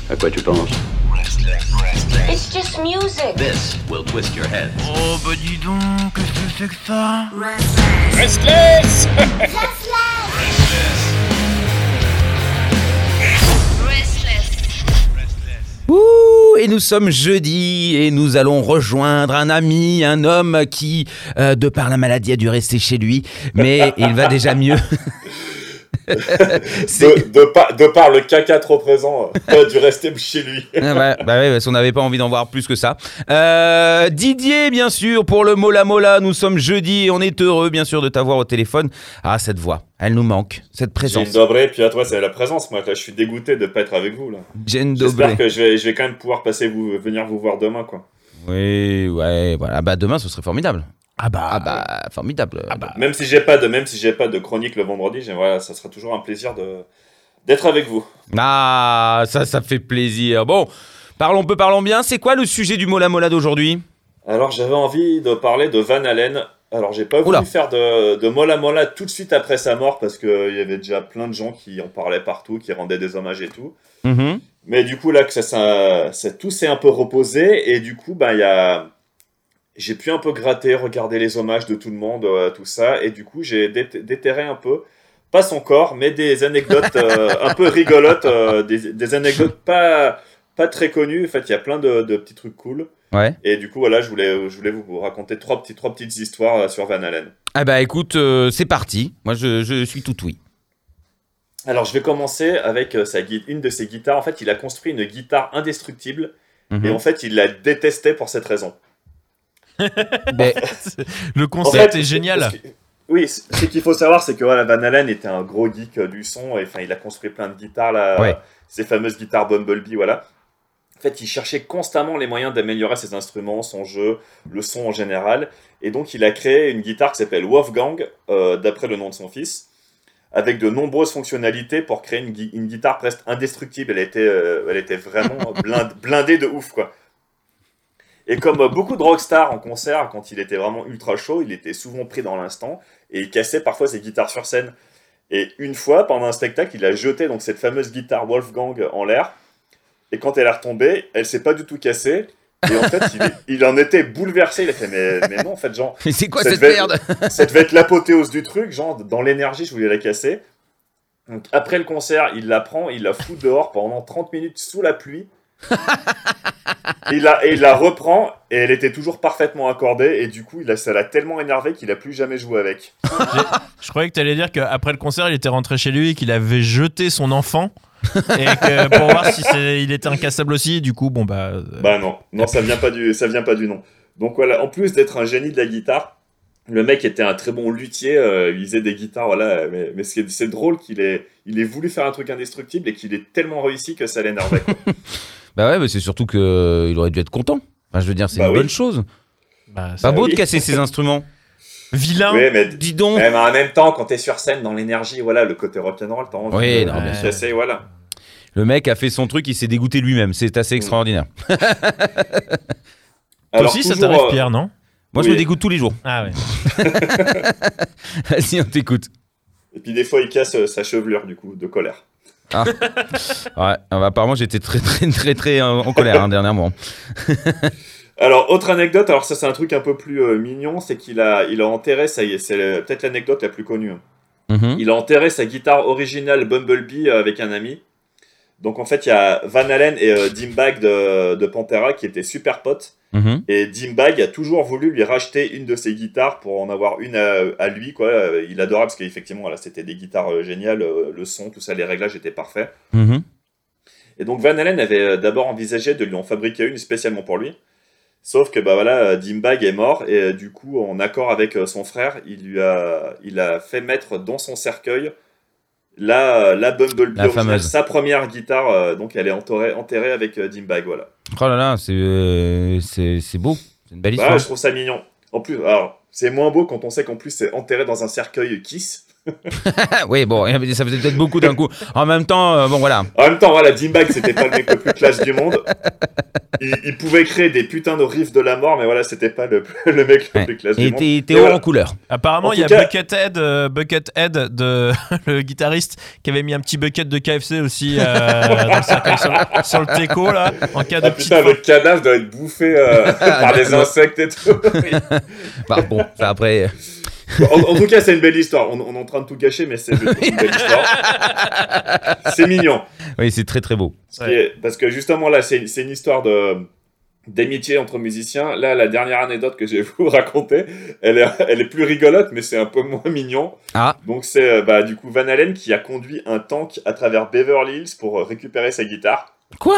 À quoi tu penses? It's just music. This will twist your head. Oh bah dis donc, qu'est-ce que c'est que ça? Restless. Ouh, et nous sommes jeudi et nous allons rejoindre un ami, un homme qui, de par la maladie, a dû rester chez lui, mais il va déjà mieux. De par le caca trop présent, il a dû rester chez lui. Bah oui, parce qu'on n'avait pas envie d'en voir plus que ça. Didier, bien sûr, pour le Mola Mola, nous sommes jeudi et on est heureux, bien sûr, de t'avoir au téléphone. Ah, cette voix, elle nous manque, cette présence. Dzień dobry, puis à toi, c'est la présence. Moi, là, je suis dégoûté de ne pas être avec vous. Là. Dzień J'espère dobry. que je vais quand même pouvoir venir vous voir demain, quoi. Oui, ouais, voilà. Bah demain, ce serait formidable. Ah bah, Formidable. Ah bah. Même si j'ai pas de chronique le vendredi, voilà, ça sera toujours un plaisir d'être avec vous. Ah, ça fait plaisir. Bon, parlons bien. C'est quoi le sujet du Mola Mola d'aujourd'hui? Alors, j'avais envie de parler de Van Halen. Alors, j'ai pas voulu Oula. faire de Mola Mola tout de suite après sa mort parce qu'il y avait déjà plein de gens qui en parlaient partout, qui rendaient des hommages et tout. Mhm. Mais du coup, là, que tout s'est un peu reposé et du coup, j'ai pu un peu gratter, regarder les hommages de tout le monde, tout ça, et du coup, j'ai déterré un peu, pas son corps, mais des anecdotes un peu rigolotes, des anecdotes pas très connues. En fait, il y a plein de petits trucs cool. Ouais. Et du coup, voilà, je voulais vous raconter trois petites histoires sur Van Halen. Ah bah écoute, c'est parti. Moi, je suis tout oui. Alors, je vais commencer avec une de ses guitares. En fait, il a construit une guitare indestructible, Mhm. et en fait, il la détestait pour cette raison. Mais- Le concept En fait, est génial. Oui, ce qu'il faut savoir, c'est que voilà, Van Halen était un gros geek du son, et enfin, il a construit plein de guitares, là, Ouais. ces fameuses guitares Bumblebee, voilà. En fait, il cherchait constamment les moyens d'améliorer ses instruments, son jeu, le son en général, et donc il a créé une guitare qui s'appelle Wolfgang, d'après le nom de son fils, avec de nombreuses fonctionnalités pour créer une guitare presque indestructible. Elle était vraiment blindée de ouf, quoi. Et comme beaucoup de rockstars en concert, quand il était vraiment ultra chaud, il était souvent pris dans l'instant et il cassait parfois ses guitares sur scène. Et une fois, pendant un spectacle, il a jeté donc cette fameuse guitare Wolfgang en l'air. Et quand elle est retombée, elle s'est pas du tout cassée. Et en fait, il en était bouleversé. Il a fait mais non, en fait, genre, Mais c'est quoi Ça cette devait- merde? ça devait être l'apothéose du truc. Genre, dans l'énergie, je voulais la casser. Donc après le concert, il la prend, il la fout dehors pendant 30 minutes sous la pluie. Et il la reprend et elle était toujours parfaitement accordée et du coup ça l'a tellement énervé qu'il a plus jamais joué avec. Je croyais que t'allais dire qu'après le concert, il était rentré chez lui et qu'il avait jeté son enfant. Et que pour voir si il était incassable aussi, du coup, bon bah. Bah non, ça vient pas du nom. Donc voilà, en plus d'être un génie de la guitare, le mec était un très bon luthier, il faisait des guitares, voilà. Mais c'est drôle qu'il ait voulu faire un truc indestructible et qu'il ait tellement réussi que ça l'énervait, quoi. Bah ouais, mais c'est surtout qu'il aurait dû être content. Enfin, je veux dire, c'est Bah une oui. bonne chose. Bah, Pas ça- beau de oui. casser ses instruments. Vilain. Oui, mais Dis donc. mais en même temps, quand t'es sur scène, dans l'énergie, voilà, le côté rock'n'roll, t'as envie Oui, de non, bien sûr. casser, voilà. Le mec a fait son truc, il s'est dégoûté lui-même. C'est assez extraordinaire. Toi Alors, aussi, ça toujours, t'arrive, Pierre, non? Moi, je Oui. me dégoûte tous les jours. Ah ouais. Vas-y, on t'écoute. Et puis des fois, il casse sa chevelure, du coup, de colère. Ouais, apparemment, j'étais très en colère dernièrement. Alors, autre anecdote, alors ça c'est un truc un peu plus mignon, c'est qu'il a enterré, peut-être l'anecdote la plus connue. Mhm. Il a enterré sa guitare originale Bumblebee avec un ami. Donc en fait, il y a Van Halen et Dimebag de Pantera qui étaient super potes. Mhm. Et Dimebag a toujours voulu lui racheter une de ses guitares pour en avoir une à lui, quoi. Il adorait parce qu'effectivement, voilà, c'était des guitares géniales, le son, tout ça, les réglages étaient parfaits. Mhm. Et donc Van Halen avait d'abord envisagé de lui en fabriquer une spécialement pour lui. Sauf que bah voilà, Dimebag est mort et du coup, en accord avec son frère, il a fait mettre dans son cercueil la Bumblebee La originale, fameuse. sa première guitare. Donc elle est enterrée avec Dimebag, voilà. Oh là là, c'est beau. C'est une belle Voilà, histoire. je trouve ça mignon. En plus, alors c'est moins beau quand on sait qu'en plus c'est enterré dans un cercueil Kiss. Oui, bon, ça faisait peut-être beaucoup d'un coup. En même temps, bon, voilà. En même temps, voilà, Dimebag, c'était pas le mec le plus classe du monde. Il pouvait créer des putins de riffs de la mort, mais voilà, c'était pas le mec le plus classe du monde. Il était Et haut voilà. en couleur. Apparemment, En il y a tout cas- Buckethead, le guitariste, qui avait mis un petit bucket de KFC aussi dans le cercueil sur le teco, là, en cas de Ah petite putain, faim. le cadavre doit être bouffé par des insectes et tout. Bah, bon, ça après. En tout cas, c'est une belle histoire. On est en train de tout gâcher, mais c'est une belle histoire. C'est mignon. Oui, c'est très très beau. Parce que justement, là, c'est une histoire d'amitié entre musiciens. Là, la dernière anecdote que je vais vous raconter, elle est plus rigolote, mais c'est un peu moins mignon. Ah, Donc, c'est du coup Van Halen qui a conduit un tank à travers Beverly Hills pour récupérer sa guitare. quoi?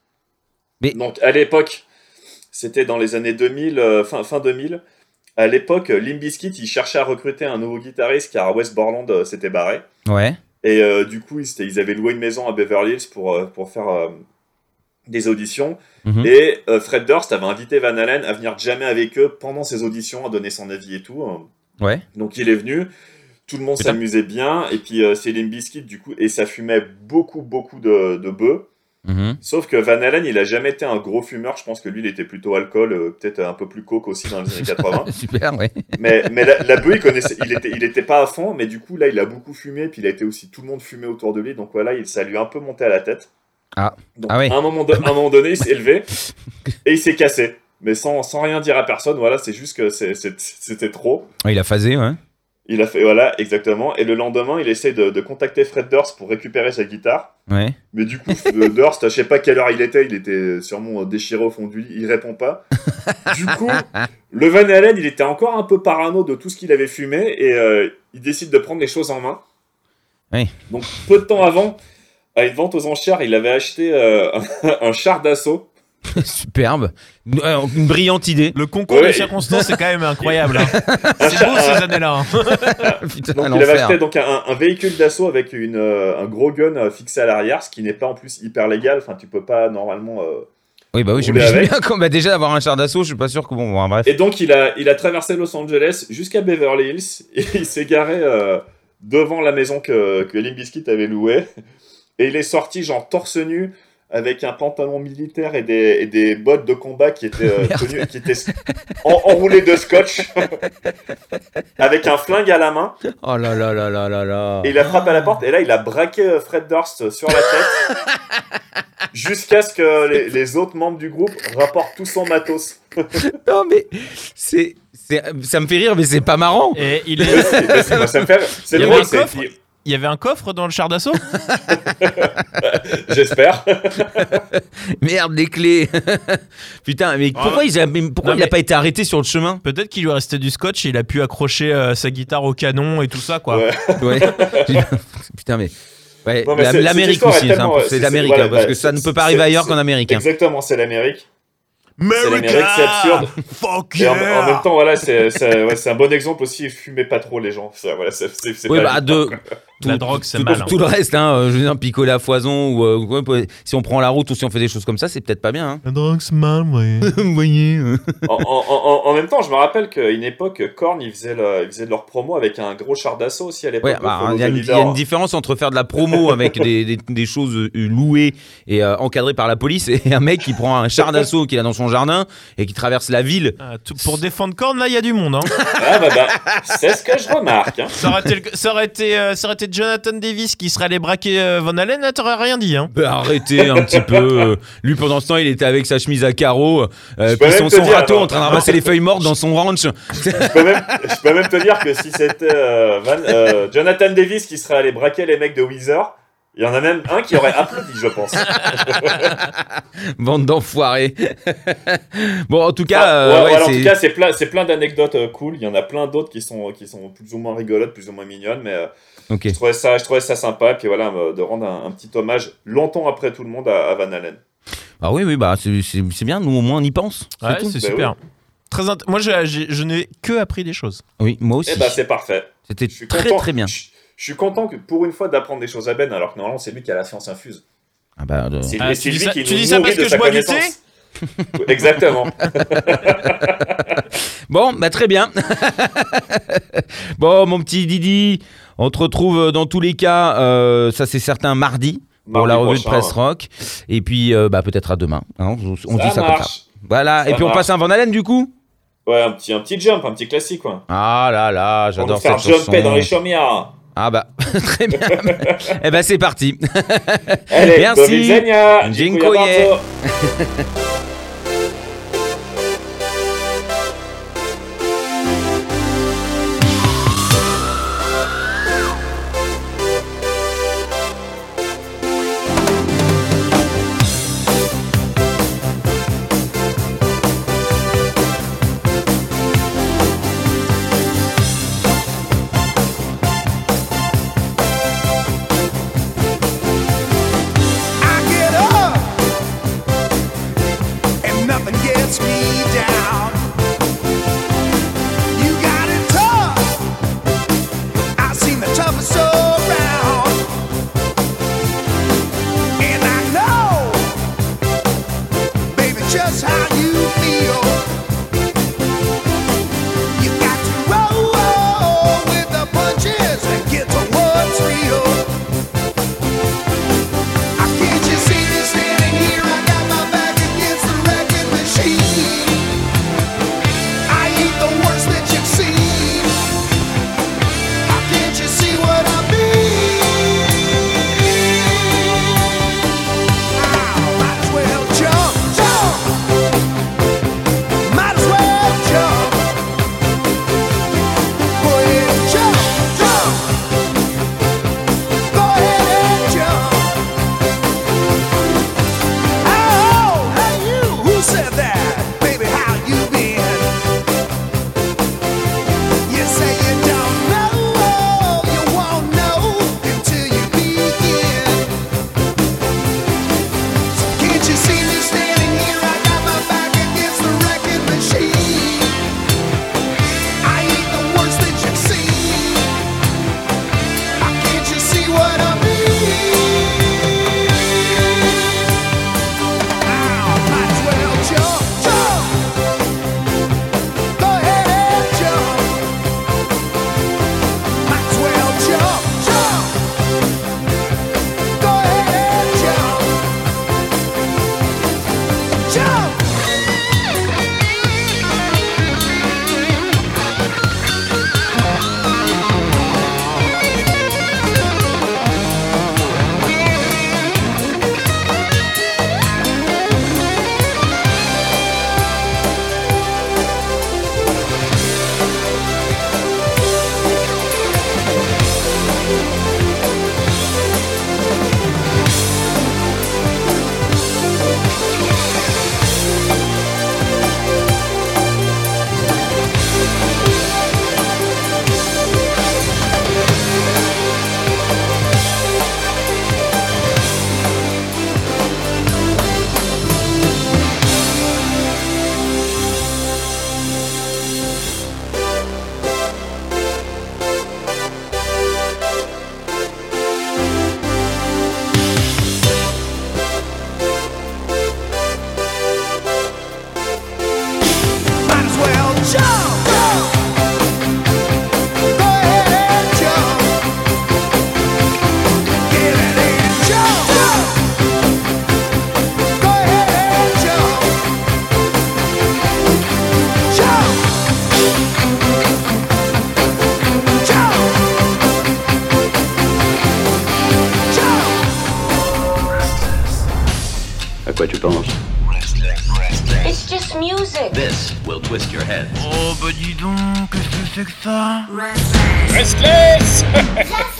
Donc, à l'époque, c'était dans les années 2000, fin 2000. À l'époque, Limp Bizkit, il cherchait à recruter un nouveau guitariste car Wes Borland s'était barré. Ouais. Et du coup, ils avaient loué une maison à Beverly Hills pour faire des auditions. Mhm. Et Fred Durst avait invité Van Halen à venir jammer avec eux pendant ces auditions, à donner son avis et tout. Ouais. Donc il est venu, tout le monde Putain. s'amusait bien, et puis c'est Limp Bizkit du coup, et ça fumait beaucoup de bœufs. Mhm. Sauf que Van Halen, il a jamais été un gros fumeur, je pense que lui, il était plutôt alcool, peut-être un peu plus coke aussi dans les années 80. Super, ouais. Mais la bœuf, il était pas à fond, mais du coup, là, il a beaucoup fumé, puis il a été aussi, tout le monde fumait autour de lui, donc voilà, ça lui a un peu monté à la tête. Ah. Donc, Ah ouais. à un moment donné, il s'est levé, et il s'est cassé. Mais sans rien dire à personne, voilà, c'est juste que c'était trop. Ouais, il a phasé, ouais. Il a fait, voilà, exactement. Et le lendemain, il essaie de contacter Fred Durst pour récupérer sa guitare. Ouais. Mais du coup, Durst, je sais pas quelle heure il était sûrement déchiré au fond du lit, il répond pas. Du coup, le Van Halen, il était encore un peu parano de tout ce qu'il avait fumé, et il décide de prendre les choses en main. Oui. Donc, peu de temps avant, à une vente aux enchères, il avait acheté un char d'assaut. Superbe. Une brillante idée. Le concours de Ouais. circonstances, c'est quand même incroyable. Hein. C'est beau ces années-là. Hein. Putain, Donc, il l'enfer. avait acheté donc, un véhicule d'assaut avec un gros gun fixé à l'arrière, ce qui n'est pas en plus hyper légal. Enfin, tu peux pas normalement. Oui, bah oui, rouler j'imagine avec. bien. Bah, déjà, avoir un char d'assaut, je suis pas sûr que bon, bref. Et donc, il a traversé Los Angeles jusqu'à Beverly Hills et il s'est garé devant la maison que Limp Bizkit avait louée. Et il est sorti, genre, torse nu, avec un pantalon militaire et des bottes de combat qui étaient qui étaient enroulées de scotch, avec un flingue à la main. Oh là là là là là là. Et il a frappé à la porte, et là, il a braqué Fred Durst sur la tête, jusqu'à ce que les autres membres du groupe rapportent tout son matos. Non, mais ça me fait rire, mais c'est pas marrant. Et il Mais est... c'est- moi, ça me fait... C'est Il y drôle, avait un coffre c'est... Il y avait un coffre dans le char d'assaut? J'espère. Merde, les clés. Putain, mais pourquoi il Non, a mais- pas été arrêté sur le chemin? Peut-être qu'il lui restait du scotch et il a pu accrocher sa guitare au canon et tout ça, quoi. Ouais. Ouais. Putain, mais. Ouais, Non, mais cette l'Amérique histoire aussi, est tellement- c'est l'Amérique, voilà, hein, parce bah, que ça ne peut pas c'est- arriver ailleurs c'est- qu'en Amérique. Hein. Exactement, c'est l'Amérique. America! l'Amérique, c'est absurde. Fuck Et en yeah! même temps, voilà, c'est un bon exemple aussi. Fumez pas trop les gens. Ça, voilà, c'est Oui, pas bah, évident, de. quoi. La drogue, c'est tout, mal, hein. tout le reste, hein, je veux dire, picoler à foison, ou si on prend la route ou si on fait des choses comme ça, c'est peut-être pas bien. Hein. La drogue, c'est mal, ouais. Vous voyez. En même temps, je me rappelle qu'à une époque, Korn, ils faisaient de leur promo avec un gros char d'assaut aussi à l'époque. Ouais, bah, Follow il y a the une Leader. différence entre faire de la promo avec des choses louées et encadrées par la police et un mec qui prend un char d'assaut qu'il a dans son jardin et qui traverse la ville. Ah, pour défendre Korn, là, il y a du monde. Hein. Ah, bah, c'est ce que je remarque. Hein. Ça aurait été Jonathan Davis qui serait allé braquer Van Halen, là, t'aurais rien dit. Hein. Bah, arrêtez un petit peu. Lui, pendant ce temps, il était avec sa chemise à carreaux, peux puis même son te dire, râteau attends. en train de ramasser les feuilles mortes dans son ranch. Je peux même te dire que si c'était Jonathan Davis qui serait allé braquer les mecs de Weezer, il y en a même un qui aurait applaudi, je pense. Bande d'enfoirés. Bon, en tout cas, En tout c'est. cas, c'est plein d'anecdotes cool. Il y en a plein d'autres qui sont plus ou moins rigolotes, plus ou moins mignonnes, mais Ok. je trouvais ça sympa. Et puis voilà, de rendre un petit hommage longtemps après tout le monde à Van Halen. Ah oui, bah c'est bien. Nous, au moins, on y pense. Ouais, tout. c'est Bah super. Moi, je n'ai que appris des choses. Oui, moi aussi. Et bah c'est parfait. C'était Je suis très content. très bien. Je suis content que pour une fois d'apprendre des choses à Ben, alors que normalement c'est lui qui a la science infuse. Ah bah, C'est Ah, c'est tu dis lui ça- qui tu nous dis ça nourrit parce de que sa je bois du connaissance. Exactement. Bon, bah très bien. Bon, mon petit Didi, on te retrouve dans tous les cas, ça c'est certain, mardi pour la revue de presse rock. Et puis, peut-être à demain. Hein, on dit ça comme ça. Voilà, et puis on passe un Van Halen du coup. Ouais, un petit jump, un petit classique, quoi. Ah là là, j'adore cette chanson. On va faire jumper dans les chaumières. Ah bah, très bien. Eh ben c'est parti. Allez, merci. Dziękuję. Just how you feel. You got to roll with the punches and get to what's real. Can't you see me standing here? I got my back against the wrecking machine. I ain't the worst that you've seen. Can't you see what I mean? Might as well jump. Might as well jump. Go ahead and jump. Go ahead and jump. Oh, hey you, who said that? Baby, how you been? You say you don't know, you won't know until you begin. So can't you see me standing here? I got my back against the wrecking machine. I ain't the worst that you've seen. Can't you see what I mean? Might as well jump. Go ahead and jump. Might as well jump. Go ahead and jump. Jump. Might as well jump. Go ahead and jump. Get it and jump. Go ahead and jump. Jump. À quoi tu penses? It's just music. This will twist your head. Oh bah dis donc, qu'est-ce que c'est que ça? Restless.